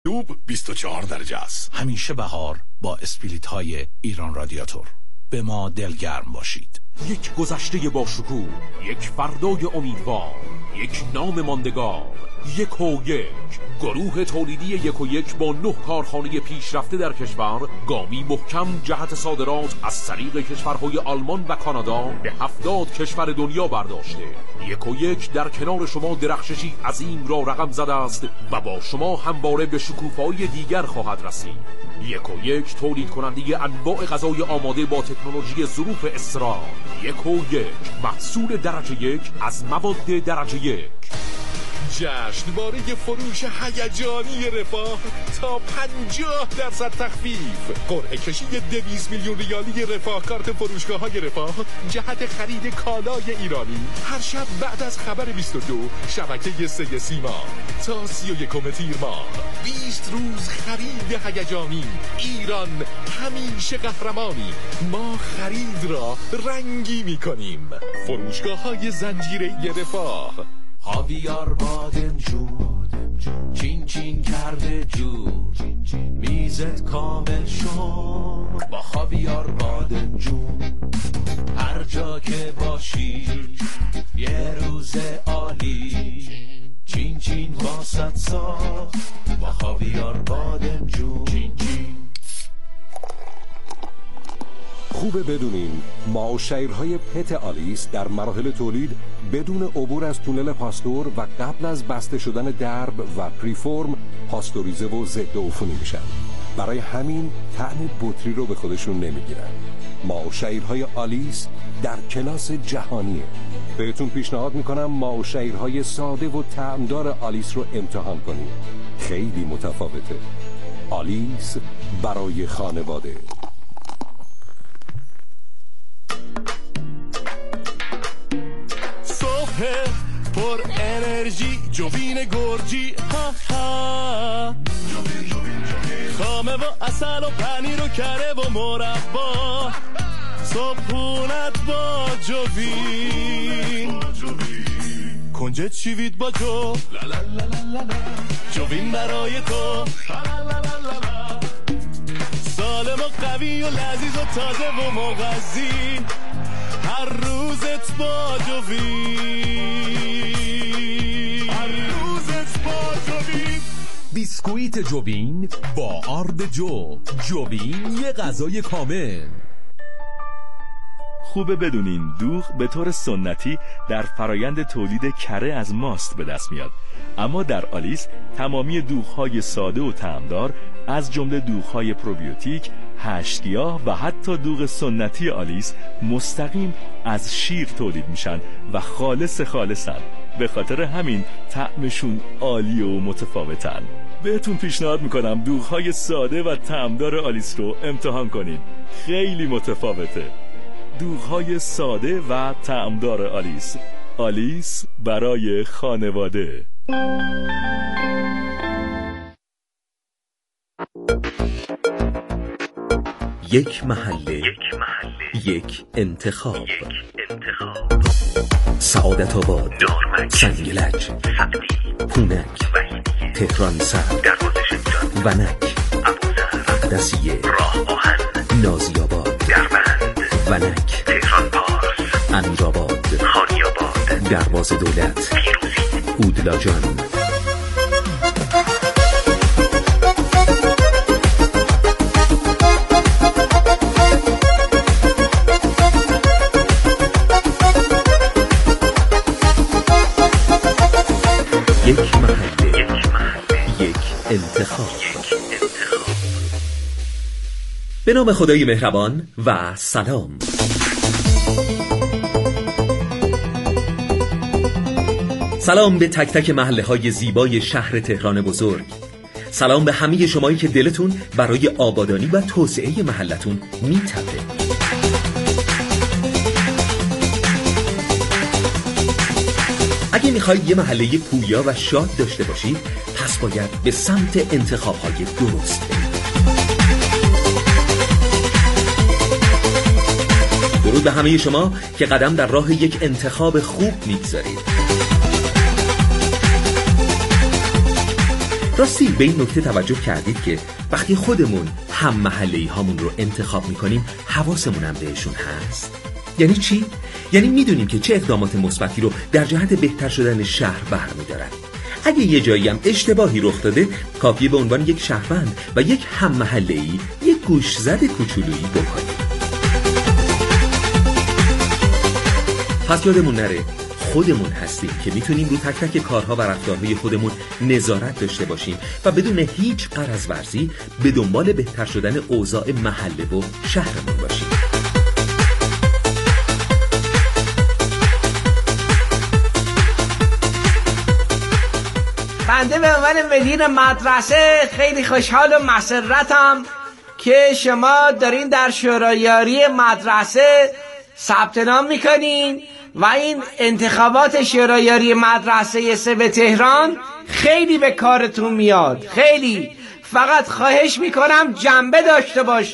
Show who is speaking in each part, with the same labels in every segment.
Speaker 1: جنوب 24 درجه است.
Speaker 2: همیشه بهار با اسپریت های ایران رادیاتور. به ما دلگرم باشید.
Speaker 3: یک گذشته با شکوه، یک فردای امیدوار، یک نام ماندگار، یک و یک. گروه تولیدی یک و یک با 9 کارخانه پیشرفته در کشور گامی محکم جهت صادرات از طریق کشورهای آلمان و کانادا به 70 کشور دنیا برداشته. یک و یک در کنار شما درخششی عظیم را رقم زده است و با شما همواره به شکوفایی دیگر خواهد رسید. یک و یک تولید کننده انواع غذای آماده با تکنولوژی ظروف استرار. یک و یک محصول درجه یک از مواد درجه یک.
Speaker 4: جشنواره فروش هیجانی رفاه تا 50% تخفیف. قرعه کشی 200 میلیون ریالی رفاه کارت فروشگاه‌های رفاه جهت خرید کالای ایرانی هر شب بعد از خبر 22 شبکه 3 سیما تا 31 تیر ماه. 20 روز خرید هیجانی. ایران همیشه قهرمانی. ما خرید را رنگی می‌کنیم. فروشگاه‌های زنجیره رفاه.
Speaker 5: خاویار بادمجون چین چین کرده جور، میزت کامل شد با خاویار بادمجون. هر جا که باشی یه روز عالی، چین چین واسط ساخت با خاویار بادمجون. چین چین.
Speaker 6: خوبه بدونین ما و شیرهای پت آلیس در مراحل تولید بدون عبور از تونل پاستور و قبل از بسته شدن درب و پریفورم پاستوریزه و ضد عفونی میشن. برای همین طعم بطری رو به خودشون نمیگیرن. ما و شیرهای آلیس در کلاس جهانیه. بهتون پیشنهاد میکنم ما و شیرهای ساده و طعمدار آلیس رو امتحان کنید. خیلی متفاوته. آلیس برای خانواده.
Speaker 4: پر انرژی جوین گرجی ها ها، خامه و اصل و پنیر و کره و مربا، صبحونت با جوین، کنجد شیوید با جو، جوین برای تو، سالم و قوی و لذیذ و تازه و مغذی، هر روزت با جوین.
Speaker 3: بیسکویت جوبین با آرد جوبین یه غذای کامل.
Speaker 7: خوبه بدونین دوغ به طور سنتی در فرایند تولید کره از ماست به دست میاد، اما در آلیس تمامی دوغ‌های ساده و طعمدار از جمله دوغ‌های پروبیوتیک، 8 گیاه و حتی دوغ سنتی آلیس مستقیم از شیر تولید میشن و خالصن. به خاطر همین طعمشون عالی و متفاوتن. بهتون پیشنهاد میکنم دوغ‌های ساده و طعمدار آلیس رو امتحان کنید. خیلی متفاوته. دوغ‌های ساده و طعمدار آلیس. آلیس برای خانواده.
Speaker 8: یک محله، یک انتخاب. سعادت آباد، سنگلج، پونک، تهران سر، ونک، اقدسیه، راه آهن، نازی آباد، دربند، ونک، تهران پارس، امیرآباد، خانی آباد، دروازه دولت، پیروزی، هودلاجان. یک محله، یک انتخاب. به نام خدای مهربان و سلام. سلام به تک تک محله های زیبای شهر تهران بزرگ. سلام به همه شمایی که دلتون برای آبادانی و توسعه محلتون میتپه. اگه میخواید یه محله پویا و شاد داشته باشید، پس باید به سمت انتخاب‌های درست برید. درود به همه شما که قدم در راه یک انتخاب خوب میگذارید. راستی به این نکته توجه کردید که وقتی خودمون هم محله‌ای هامون رو انتخاب میکنیم حواسمون هم بهشون هست؟ یعنی چی؟ یعنی میدونیم که چه اقدامات مثبتی رو در جهت بهتر شدن شهر برمی‌دارن. اگه یه جایی هم اشتباهی رخ داده، کافیه به عنوان یک شهروند و یک هم محله‌ای یک گوشزد کوچولویی بکنیم. پس یادمون نره خودمون هستیم که میتونیم رو تک تک کارها و رفتارهای خودمون نظارت داشته باشیم و بدون هیچ غرض ورزی به دنبال بهتر شدن اوضاع محله و شهرمون باشیم.
Speaker 9: بنده به عنوان مدیر مدرسه خیلی خوشحال و مسرتم که شما دارین در شورایاری مدرسه ثبت نام میکنین و این انتخابات شورایاری مدرسه سه تهران خیلی به کارتون میاد. خیلی فقط خواهش میکنم جنبه داشته باش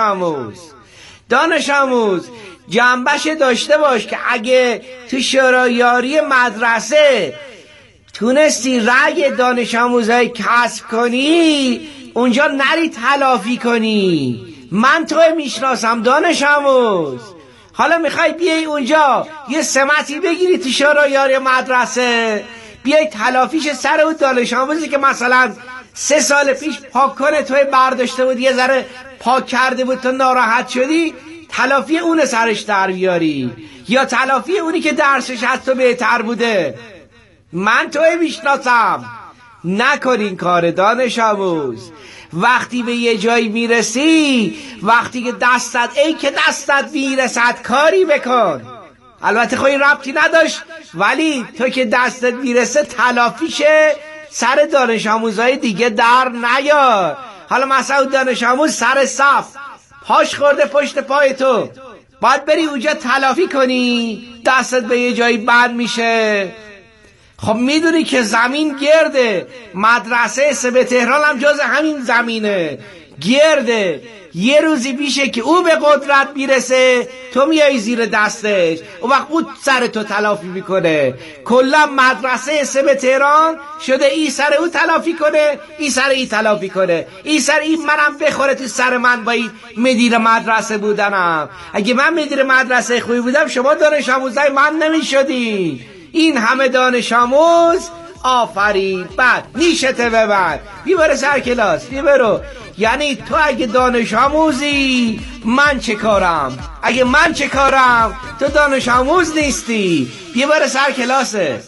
Speaker 9: دانش آموز جنبش داشته باش که اگه تو شورایاری مدرسه تونستی رأی دانش آموزای کسب کنی اونجا نری تلافی کنی. من تو میشناسم دانش آموز. حالا میخوای بیای اونجا یه سمتی بگیری تو شورایاری مدرسه، بیای تلافیش سر اون دانش آموزی که مثلا 3 سال پیش پاک کنه توی برداشته بود یه ذره پاک کرده بود تو ناراحت شدی، تلافی اون سرش در بیاری، یا تلافی اونی که درسش از تو بهتر بوده. من توی میشناسم. نکن این کار دانش آموز. وقتی به یه جایی میرسی، وقتی که دستت میرسد کاری بکن. البته خواهی ربطی نداشت، ولی تو که دستت میرسه تلافیشه سر دانش آموزهای دیگه در نیار. حالا مثلا دانش آموز سر صف پاش خورده پشت پای تو، باید بری اونجا تلافی کنی، دستت به یه جایی بند میشه. خب میدونی که زمین گرده، مدرسه سه تهران هم جز همین زمینه، گرده. یه روزی میشه که او به قدرت میرسه، تو میای زیر دستش، اون وقت او سر تو تلافی میکنه. کلا مدرسه سه تهران شده ای سر او تلافی کنه، ای سر ای تلافی کنه، ای سر ای منم بخوره تو سر من با این مدیر مدرسه بودنم. اگه من مدیر مدرسه خوبی بودم شما دانش آموزای من نمیشدی. این همه دانش آموز، آفرین. بعد نیشته ببر، بیبره سر کلاس، بیبرو. یعنی تو اگه دانش آموزی من چه کارم؟ اگه من چه کارم تو دانش آموز نیستی. بیبره سر کلاسه.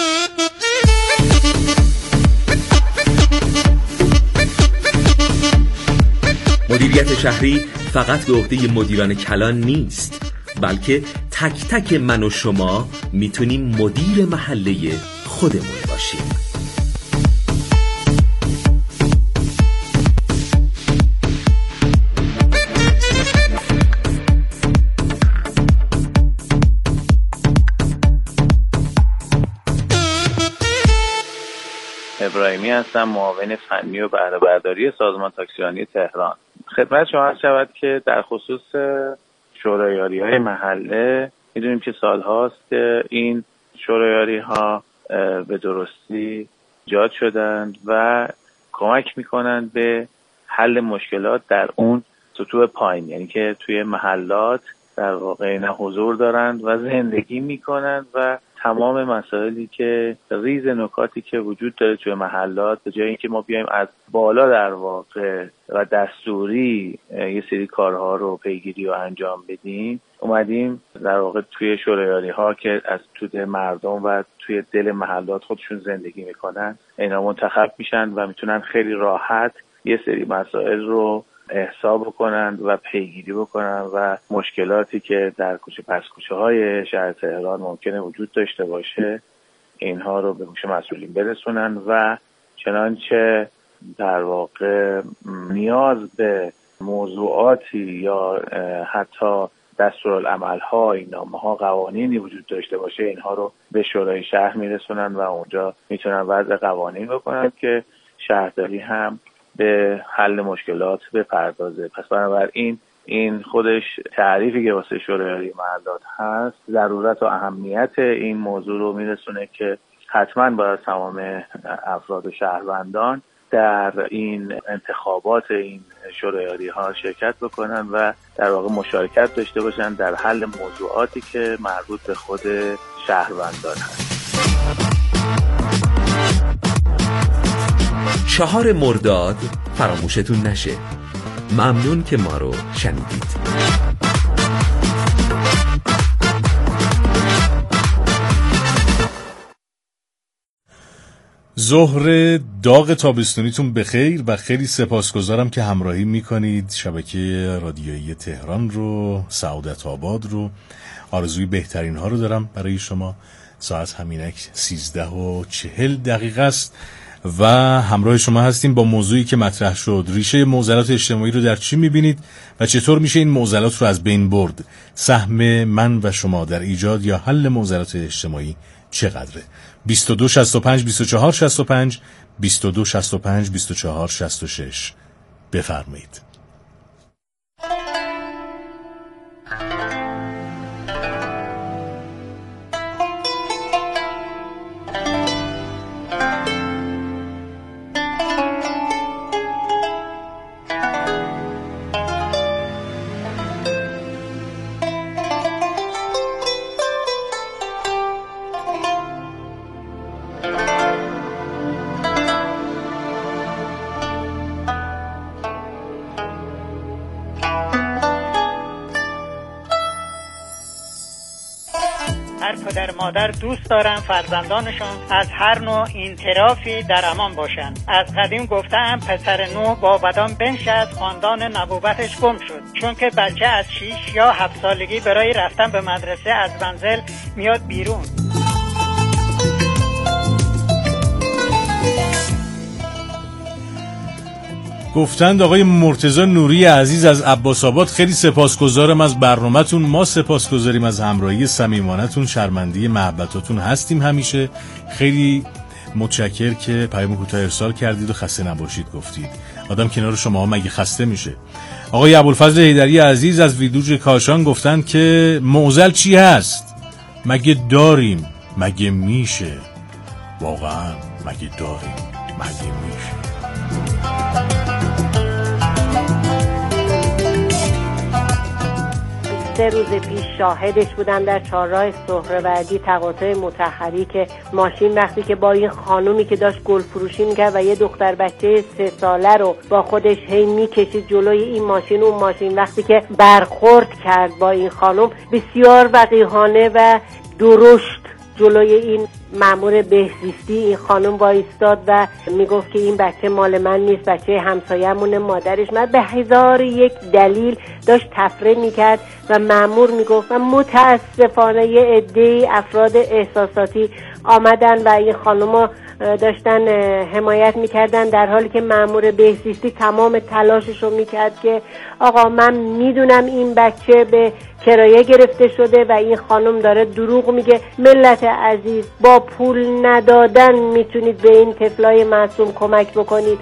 Speaker 8: مدیریت شهری فقط به عهده مدیران کلان نیست، بلکه تک تک من و شما میتونیم مدیر محله خودمون باشیم.
Speaker 10: ابراهیمی هستم، معاون فنی و بهره برداری سازمان تاکسیرانی تهران. خدمت شما عرض شود که در خصوص شورایاری‌های محله میدونیم که سال‌هاست که این شورایاری‌ها به درستی ایجاد شدند و کمک می‌کنند به حل مشکلات در اون سطوح پایین، یعنی که توی محلات در واقع اینا حضور دارند و زندگی می‌کنند و تمام مسائلی که ریز نکاتی که وجود داره توی محلات، به جای اینکه ما بیایم از بالا در واقع و دستوری یه سری کارها رو پیگیری و انجام بدیم، اومدیم در واقع توی شورایاری ها که از توی مردم و توی دل محلات خودشون زندگی میکنن اینا منتخب میشن و میتونن خیلی راحت یه سری مسائل رو احسا بکنند و پیگیری بکنند و مشکلاتی که در کوچه پس کوچه های شهر تهران ممکنه وجود داشته باشه اینها رو به گوش مسئولین برسونن و چنانچه در واقع نیاز به موضوعاتی یا حتی دستورالعمل‌ها، نامه‌ها، قوانینی وجود داشته باشه اینها رو به شورای شهر میرسونن و اونجا میتونن وضع قوانین بکنن که شهرداری هم به حل مشکلات بپردازه. پس بنابراین این خودش تعریفی که واسه شورایاری محلات هست ضرورت و اهمیت این موضوع رو میرسونه که حتما باید تمام افراد و شهروندان در این انتخابات این شورایاری ها شرکت بکنن و در واقع مشارکت داشته باشن در حل موضوعاتی که مربوط به خود شهروندان هست.
Speaker 8: 4 مرداد فراموشتون نشه. ممنون که ما رو شنیدید.
Speaker 11: ظهر داغ تابستونیتون بخیر و خیلی سپاسگزارم که همراهی میکنید. شبکه رادیویی تهران رو، سعادت آباد رو، آرزوی بهترین ها رو دارم برای شما. ساعت همینک 13:40 است و همراه شما هستیم با موضوعی که مطرح شد. ریشه معضلات اجتماعی رو در چی میبینید و چطور میشه این معضلات رو از بین برد؟ سهم من و شما در ایجاد یا حل معضلات اجتماعی چقدره؟ 22 65 24 65 22 65 24 66 بفرمایید.
Speaker 12: پدر مادر دوست دارن فرزندانشون از هر نوع انحرافی در امان باشن. از قدیم گفتم پسر نو با بدان بنشست از خاندان نبوتش گم شد، چون که بچه از 6 یا 7 سالگی برای رفتن به مدرسه از منزل میاد بیرون.
Speaker 11: گفتند آقای مرتضی نوری عزیز از عباس آباد خیلی سپاسگزارم از برنامه‌تون. ما سپاسگزاریم از همراهی صمیمانه‌تون، شرمنده محبتاتون هستیم همیشه. خیلی متشکر که پیام کوتاه ارسال کردید و خسته نباشید گفتید. آدم کنار شما مگه خسته میشه؟ آقای ابوالفضل حیدری عزیز از ویدوج کاشان گفتند که معضل چی هست؟ مگه داریم؟ مگه میشه؟ واقعا مگه داریم؟ مگه میشه؟
Speaker 13: 3 روز پیش شاهدش بودم در چهارراه سهروردی تقاطع مطهری که ماشین وقتی که با این خانومی که داشت گل فروشی میکرد و یه دختر بچه 3 ساله رو با خودش هی میکشید جلوی این ماشین، اون ماشین وقتی که برخورد کرد با این خانم بسیار وقیحانه و درشت جلوی این مأمور بهزیستی این خانم وایستاد و میگفت که این بچه مال من نیست، بچه همسایه‌مونه، مادرش من به 1001 دلیل داشت تفره میکرد و مأمور میگفت و متاسفانه یه عده افراد احساساتی آمدن و این خانم داشتن حمایت میکردن، در حالی که مأمور بهزیستی تمام تلاشش رو میکرد که آقا من میدونم این بچه به کرایه گرفته شده و این خانم داره دروغ میگه. ملت عزیز، با پول ندادن میتونید به این طفلای معصوم کمک بکنید.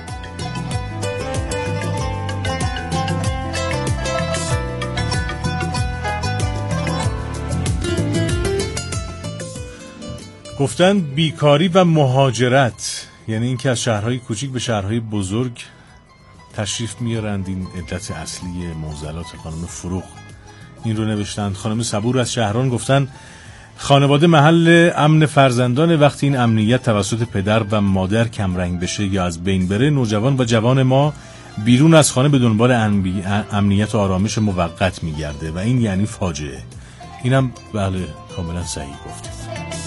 Speaker 11: گفتن بیکاری و مهاجرت، یعنی اینکه از شهرهای کوچیک به شهرهای بزرگ تشریف میارند، این علت اصلی معضلات. خانم فروغ این رو نوشتند. خانم صبور از شهران گفتن خانواده محل امن فرزندان. وقتی این امنیت توسط پدر و مادر کمرنگ بشه یا از بین بره، نوجوان و جوان ما بیرون از خانه به دنبال امنیت و آرامش موقت میگرده و این یعنی فاجعه. اینم بله کاملا صحیح گفتید.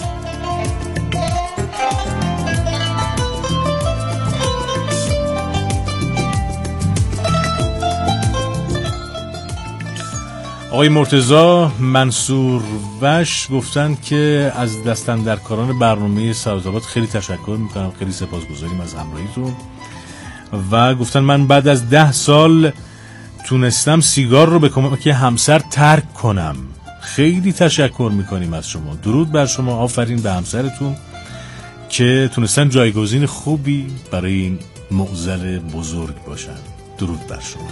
Speaker 11: آقای مرتضی منصور وش گفتن که از دستاندرکاران برنامه سعادت آباد خیلی تشکر میکنم، خیلی سپاسگزاریم از همراهیتون و گفتن من بعد از 10 سال تونستم سیگار رو به کمک همسر ترک کنم. خیلی تشکر میکنیم از شما، درود بر شما، آفرین به همسرتون که تونستن جایگزین خوبی برای این معضل بزرگ باشن. درود بر شما.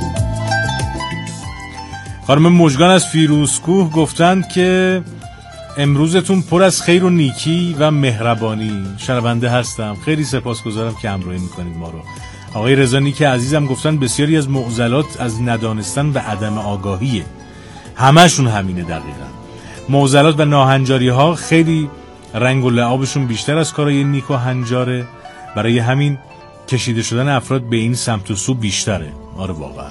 Speaker 11: خانم مژگان از فیروزکوه گفتند که امروزتون پر از خیر و نیکی و مهربانی. شنونده هستم، خیلی سپاسگزارم که همراهی میکنید ما رو. آقای رضا نیک عزیزم گفتن بسیاری از معضلات از ندانستن و عدم آگاهیه. همشون همینه دقیقا. معضلات و ناهنجاری ها خیلی رنگ و لعابشون بیشتر از کارهای نیک و هنجاره، برای همین کشیده شدن افراد به این سمت و سو بیشتره. آره واقعا.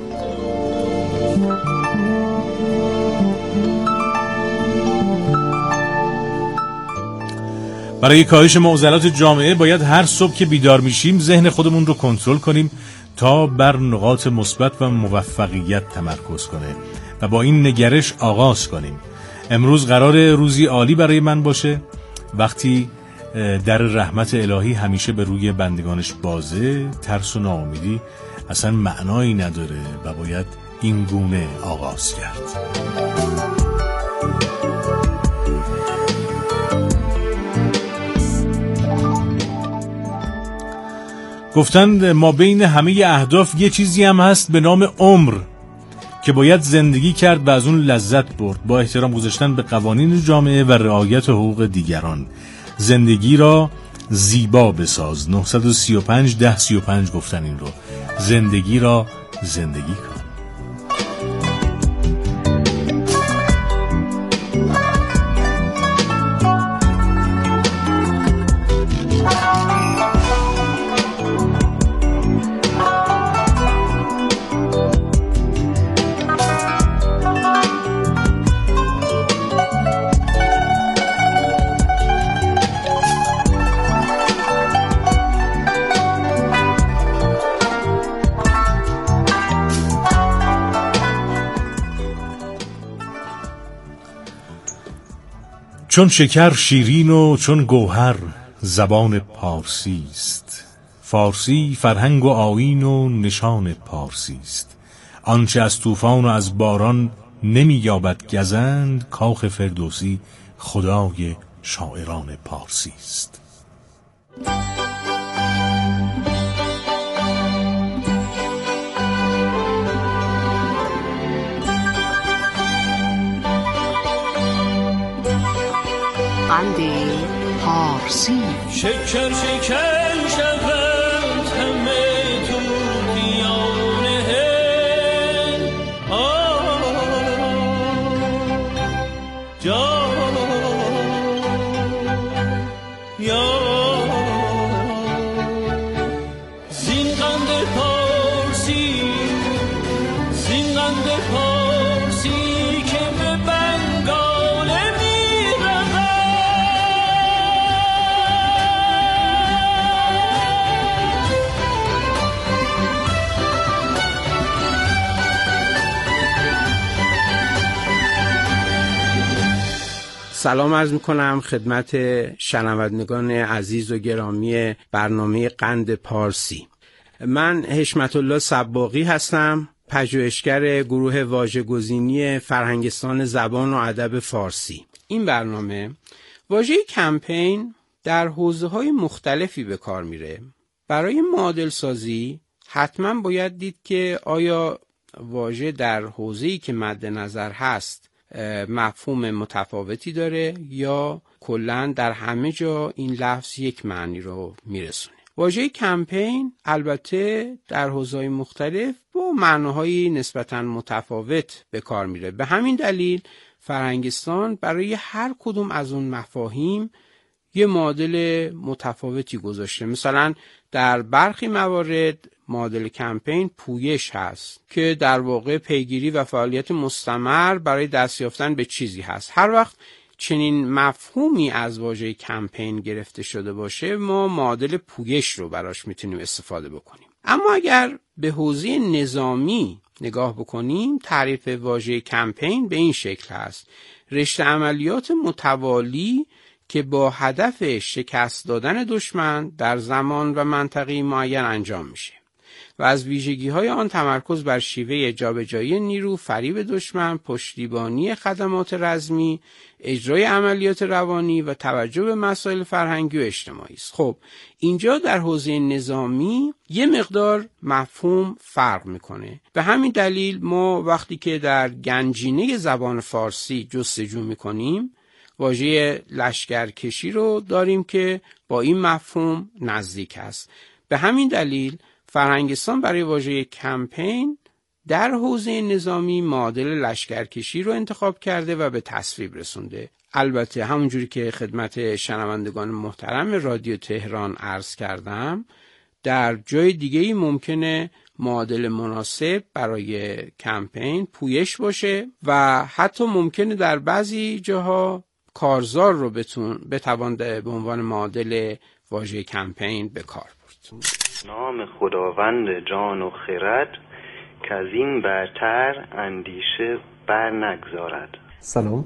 Speaker 11: برای کاهش معضلات جامعه باید هر صبح که بیدار میشیم ذهن خودمون رو کنترل کنیم تا بر نقاط مثبت و موفقیت تمرکز کنه و با این نگرش آغاز کنیم. امروز قرار روزی عالی برای من باشه، وقتی در رحمت الهی همیشه به روی بندگانش بازه. ترس و ناامیدی اصلا معنایی نداره و باید این گونه آغاز کرد. گفتند ما بین همه اهداف یه چیزی هم هست به نام عمر که باید زندگی کرد و از اون لذت برد، با احترام گذاشتن به قوانین جامعه و رعایت حقوق دیگران. زندگی را زیبا بساز. 935-1035 گفتن این رو. زندگی را زندگی کن. چون شکر شیرین و چون گوهر زبان پارسی است. فارسی فرهنگ و آیین و نشان پارسی است. آنچه از طوفان و از باران نمی یابد گزند، کاخ فردوسی خدای شاعران پارسی است.
Speaker 14: قند پارسی.
Speaker 5: شکر شکر شود همه توتیانه جا یا زین قند پارسی، زین قند پارسی که به بنگال
Speaker 9: سلام عرض میکنم خدمت شنوندگان عزیز و گرامی برنامه قند پارسی. من حشمت الله صباغی هستم، پژوهشگر گروه واژه‌گزینی فرهنگستان زبان و ادب فارسی. این برنامه واژه کمپین در حوزه‌های مختلفی به کار میره. برای معادل سازی حتما باید دید که آیا واژه در حوزه‌ای که مد نظر هست مفهوم متفاوتی داره یا کلاً در همه جا این لفظ یک معنی رو میرسونه. واژه کمپین البته در حوزه‌های مختلف با معناهای نسبتاً متفاوت به کار میره. به همین دلیل فرهنگستان برای هر کدوم از اون مفاهیم یه معادل متفاوتی گذاشته. مثلا در برخی موارد معادل کمپین پویش هست که در واقع پیگیری و فعالیت مستمر برای دست یافتن به چیزی هست. هر وقت چنین مفهومی از واژه کمپین گرفته شده باشه ما معادل پویش رو براش میتونیم استفاده بکنیم. اما اگر به حوزه نظامی نگاه بکنیم تعریف واژه کمپین به این شکل هست: رشته عملیات متوالی که با هدف شکست دادن دشمن در زمان و منطقه معین انجام میشه و از ویژگی‌های آن تمرکز بر شیوه جابجایی نیرو، فریب دشمن، پشتیبانی خدمات رزمی، اجرای عملیات روانی و توجه به مسائل فرهنگی و اجتماعی است. خب اینجا در حوزه نظامی یه مقدار مفهوم فرق میکنه. به همین دلیل ما وقتی که در گنجینه زبان فارسی جستجو میکنیم
Speaker 15: واژه لشکرکشی رو داریم که با این مفهوم نزدیک است. به همین دلیل فرهنگستان برای واژه کمپین در حوزه نظامی معادل لشکرکشی رو انتخاب کرده و به تصویب رسونده. البته همونجوری که خدمت شنوندگان محترم رادیو تهران عرض کردم، در جای دیگه‌ای ممکنه معادل مناسب برای کمپین پویش باشه و حتی ممکنه در بعضی جاها کارزار رو بتوان به عنوان معادل واژه کمپین به کار برد.
Speaker 16: نام خداوند جان و خرد که از این برتر اندیشه بر نگذارد.
Speaker 17: سلام،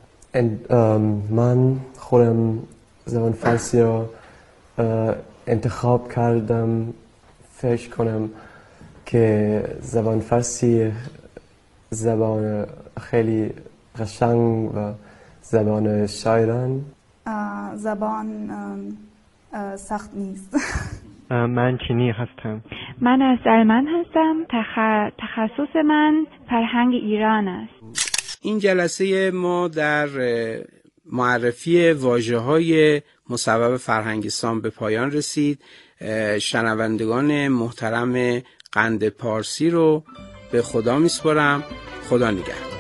Speaker 17: من خودم زبان فارسی رو انتخاب کردم. فکر کنم که زبان فارسی زبان خیلی قشنگ و زبان شاعران.
Speaker 18: زبان سخت نیست.
Speaker 19: من چینی هستم.
Speaker 20: من از آلمان هستم. تخصص من فرهنگ ایران است.
Speaker 15: این جلسه ما در معرفی واژه‌های مصوب فرهنگستان به پایان رسید. شنوندگان محترم قند پارسی رو به خدا میسپارم. خدا نگهدار.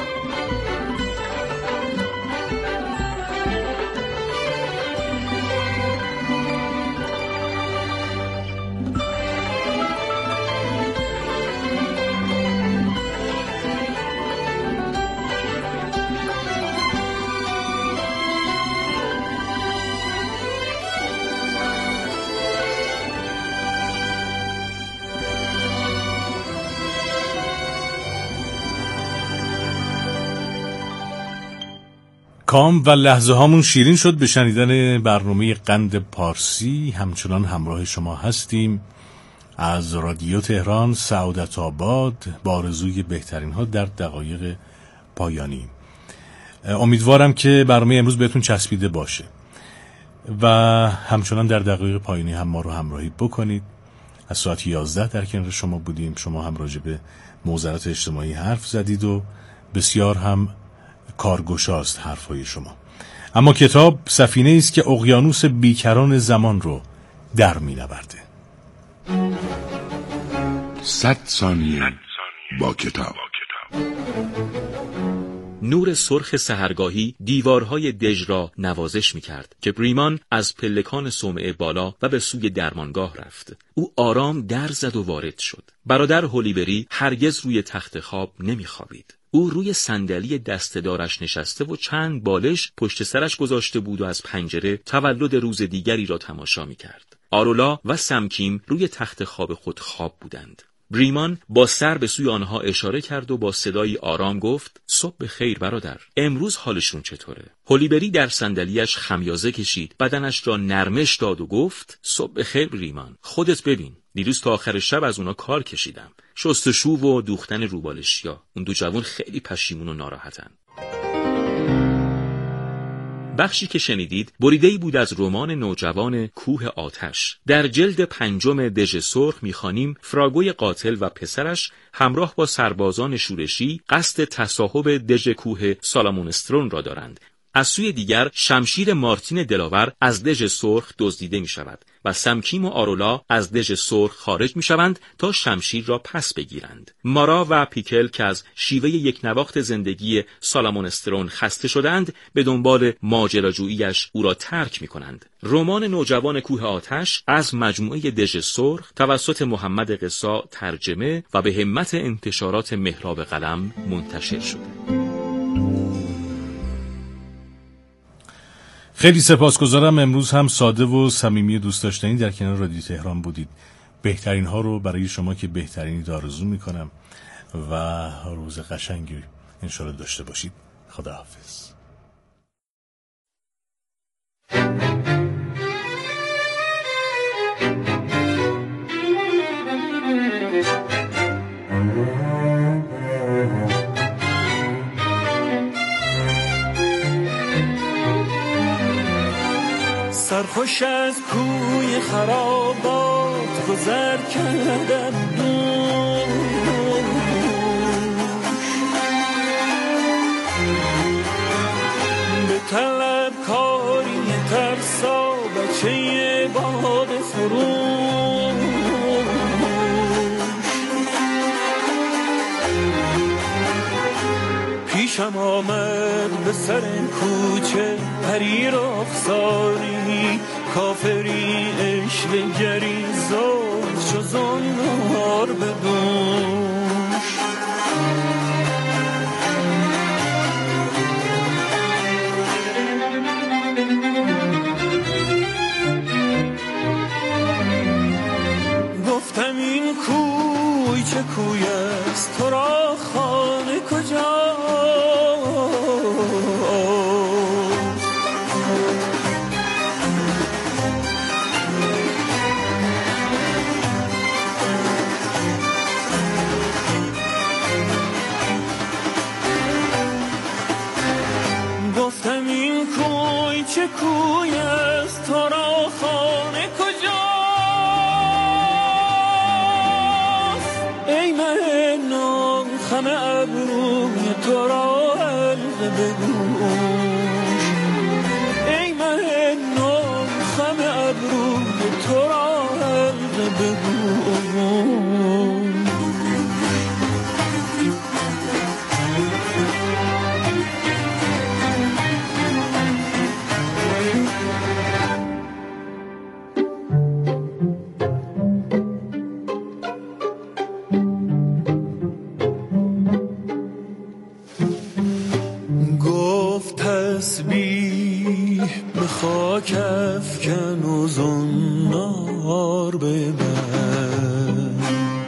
Speaker 11: کام و لحظه هامون شیرین شد به شنیدن برنامه قند پارسی. همچنان همراه شما هستیم از رادیو تهران سعادت آباد با آرزوی بهترین ها در دقایق پایانی. امیدوارم که برنامه امروز بهتون چسبیده باشه و همچنان در دقایق پایانی هم ما رو همراهی بکنید. از ساعت 11 در کنار شما بودیم. شما هم راجع به موضوعات اجتماعی حرف زدید و بسیار هم کارگشاست حرفای شما. اما کتاب سفینه است که اقیانوس بیکران زمان رو در می‌نورده.
Speaker 1: 100 ثانیه با کتاب.
Speaker 8: نور سرخ سحرگاهی دیوارهای دژ را نوازش می‌کرد که بریمان از پلکان صومعه بالا و به سوی درمانگاه رفت. او آرام در زد و وارد شد. برادر هولیبری هرگز روی تخت خواب نمی‌خوابید. او روی صندلی دسته‌دارش نشسته و چند بالش پشت سرش گذاشته بود و از پنجره تولد روز دیگری را تماشا می‌کرد. آرولا و سمکیم روی تخت خواب خود خواب بودند. بریمان با سر به سوی آنها اشاره کرد و با صدایی آرام گفت: صبح بخیر برادر، امروز حالشون چطوره؟ هولیبری در صندلیاش خمیازه کشید، بدنش را نرمش داد و گفت: صبح بخیر بریمان، خودت ببین، دیروز تا آخر شب از اونا کار کشیدم، شستشو و دوختن روبالشیا. اون دو جوان خیلی پشیمون و ناراحتن. بخشی که شنیدید بریده‌ای بود از رمان نوجوان کوه آتش. در جلد 5 دژ سرخ می‌خوانیم فراگوی قاتل و پسرش همراه با سربازان شورشی قصد تصاحب دژ کوه سالامونسترون را دارند. از سوی دیگر شمشیر مارتین دلاور از دژ سرخ دزدیده می شود و سمکیم و آرولا از دژ سرخ خارج می شوند تا شمشیر را پس بگیرند. مارا و پیکل که از شیوه یک نواخت زندگی سالامونسترون خسته شدند به دنبال ماجراجوییش او را ترک می کنند. رمان نوجوان کوه آتش از مجموعه دژ سرخ توسط محمد قصا ترجمه و به همت انتشارات محراب قلم منتشر شده.
Speaker 11: خیلی سپاسگزارم. امروز هم ساده و صمیمی دوست داشتنی در کنار رادیو تهران بودید. بهترین ها رو برای شما که بهترینی آرزو میکنم و روز قشنگی انشالله داشته باشید. خداحافظ.
Speaker 5: سرخوش از کوی خرابات گذر کردم به طلب کاری ترسا بچه باد فروش. پیشم آمد به سر کوچه پری رخساری، کافری عشق گریزاز چو زنار بدوش. گفتم این کوی چه کوی است، تو را خانه کجا؟ گفتم این کوی چه کوی است، تو را خانه کجاست؟ ای مه نام خم ابروی تو را حلقه به گوش. ای مه نام خم ابروی تو را حلقه به گوش. خاک افکن و زنار ببند.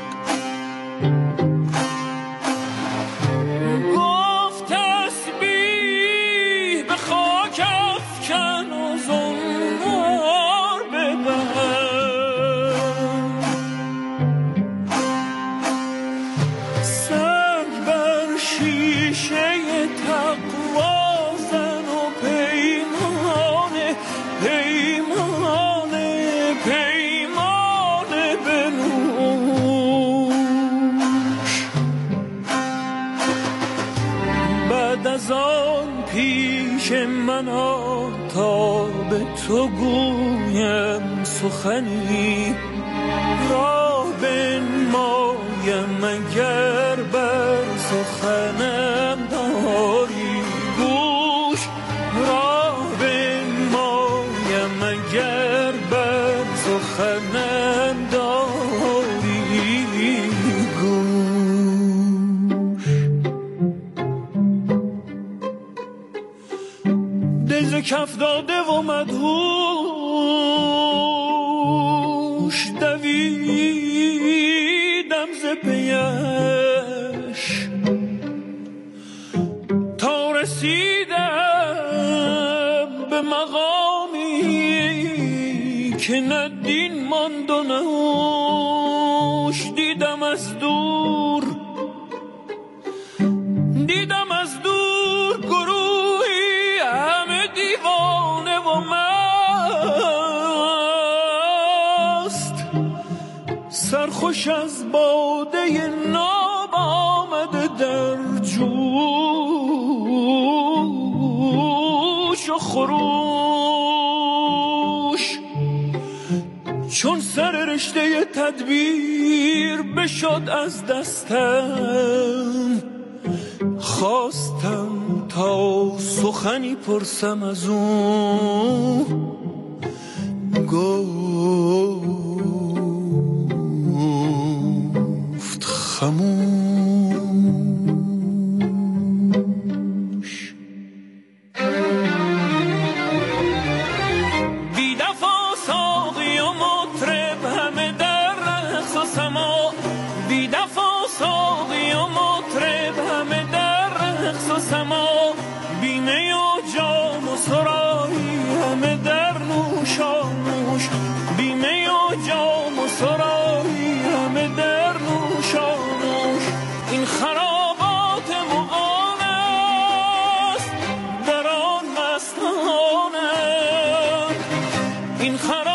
Speaker 5: گفت تسبیح به خاک افکن و زنار ببند. سنگ بر شیشه تقوا زن و پیمانه بنوش. بعد از آن پیش من آ تا به تو گویم سخنی، راه بنمایم اگر بر سخنم داری گوش. راه بنمایم اگر بر سخنم داری گوش. دل ز کف داده و مدهوش، دویدم ز پیش تا رسیدم به مقامی که نه دین ماند و نه هوش. دیدم از دور گروهی همه دیوانه و مست، سرخوش از باده ناب آمده در جوش و خروش. چون سر رشته تدبیر بشد از دستم، خواستم تا سخنی پرسم از او. گفت خموش. بی دفع ساقی و مطرب همه در رقص و سما، بی دفع ساقی و مطرب همه در رقص و سما، بیمه و جام و سرایی همه در نوش و نوش، بیمه و جام و سرایی همه در نوش و نوش. این خرابات مغانه است در آن مستانه، این خرابات